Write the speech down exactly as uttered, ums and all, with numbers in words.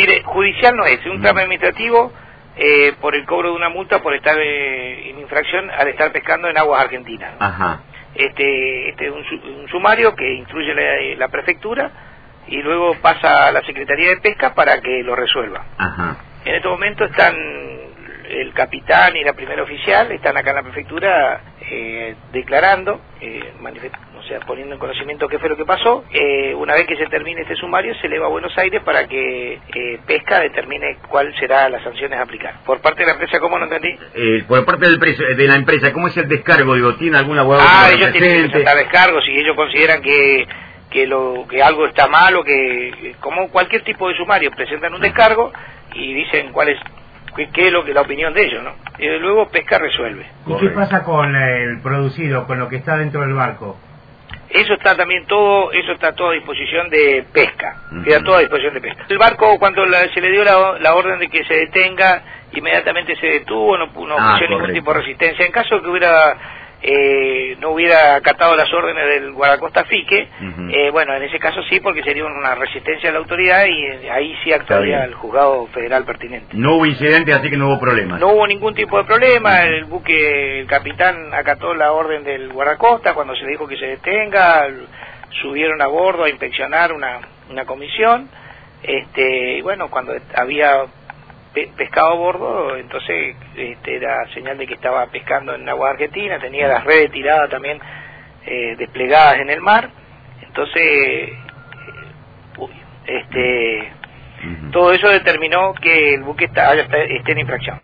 Mire, judicial no es, es un No. trámite administrativo eh, por el cobro de una multa por estar eh, en infracción al estar pescando en aguas argentinas, ¿no? Ajá. Este, este es un, su- un sumario que instruye la, la prefectura y luego pasa a la Secretaría de Pesca para que lo resuelva. Ajá. En este momento están el capitán y la primera oficial, están acá en la prefectura eh, declarando, eh, manifest- o sea, poniendo en conocimiento qué fue lo que pasó. Eh, una vez que se termine este sumario, se eleva a Buenos Aires para que eh, Pesca determine cuál será las sanciones a aplicar. Por parte de la empresa, ¿cómo no entendí? Eh, por parte del precio, de la empresa, ¿cómo es el descargo? Digo, ¿tiene algún abogado Ah, que lo ellos tienen que represente? presentar descargos si ellos consideran que que lo que algo está mal o que, como cualquier tipo de sumario, presentan un descargo y dicen cuál es qué, qué es lo que la opinión de ellos, ¿no? Y luego Pesca resuelve. ¿Y qué Correcto. pasa con el producido, con lo que está dentro del barco? Eso está también todo, eso está todo a disposición de Pesca, Ujú. queda todo a disposición de Pesca. El barco, cuando la- se le dio la, la orden de que se detenga, inmediatamente se detuvo, no, no Ah, ofreció ningún correcto. tipo de resistencia. En caso de que hubiera eh, no hubiera acatado las órdenes del guardacosta Fique, Ujú. eh, bueno, en ese caso sí, porque sería una resistencia a la autoridad y eh, ahí sí actuaría bien. el juzgado federal pertinente. No hubo incidentes, así que no hubo problemas. No hubo ningún tipo de problema, el buque, el capitán acató la orden del guardacosta cuando se le dijo que se detenga, subieron a bordo a inspeccionar una, una comisión, este, y bueno, cuando había pe- pescado a bordo, entonces este, era señal de que estaba pescando en agua argentina, tenía las redes tiradas también eh, desplegadas en el mar, entonces, eh, uy, este, Ujú. todo eso determinó que el buque está, esté en infracción.